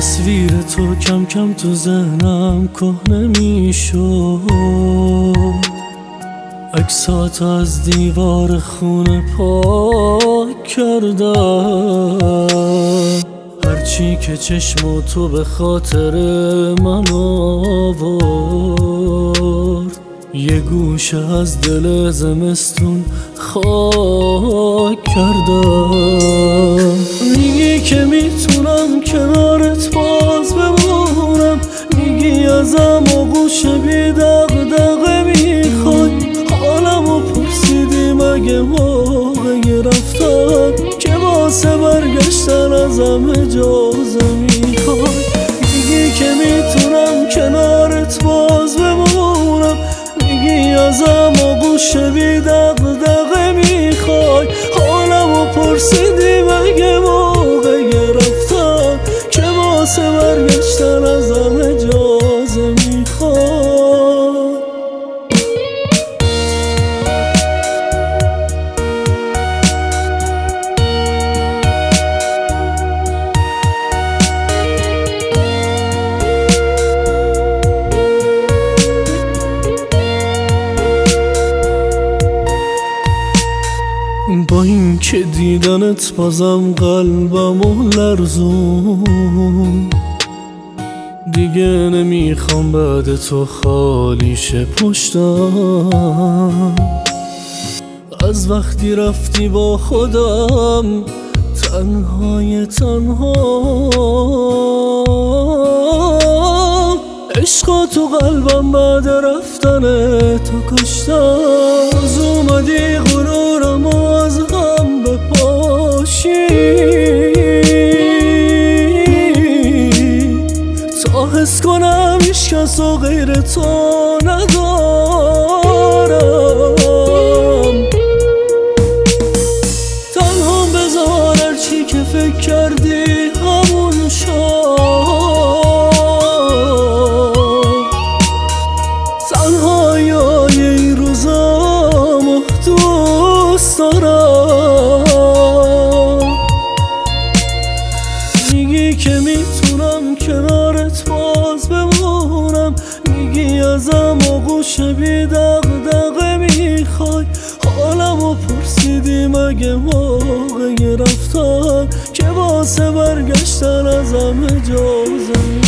تصویر تو کم کم تو ذهنم کهنه میشد، عکسات از دیوار خونه پاک کردم. هرچی که چشم تو به خاطر من آورد، یه گوشه از دل زمستون خاک کردم. میگی که میتونم کنارت باز بمونم، میگی ازم آغوش بی دغدغه میخوای. حالمو پرسیدی مگه موقع رفتن که واسه برگشتن ازم اجازه میخوای. میگی که میتونم کنارت باز بمونم، میگی ازم آغوش بی دغدغه میخوای. حالمو پرسیدی مگه موقع رفتن که واسه برگشتن ازم اجازه میخوای. با این که دیدنت بازم قلبمو لرزون، دیگه نمیخوام بعد تو خالی شه پشتم. از وقتی رفتی با خودم تنهای عشقا تو قلبم بعد رفتن تو کشتم. از اومدی غرورمو از هم بپاشی، تا حس کنم هیچ کس و غیر تو ندارم. تنها بذار هرچی که فکر کردی همون شد. تنهایی این روزامو دوست دارم. میگی که میتونم کنارت باز بمونم، میگی ازم آغوش بی دغدغه میخوای. حالمو پرسیدی مگه موقع رفتن که واسه برگشتن ازم اجازه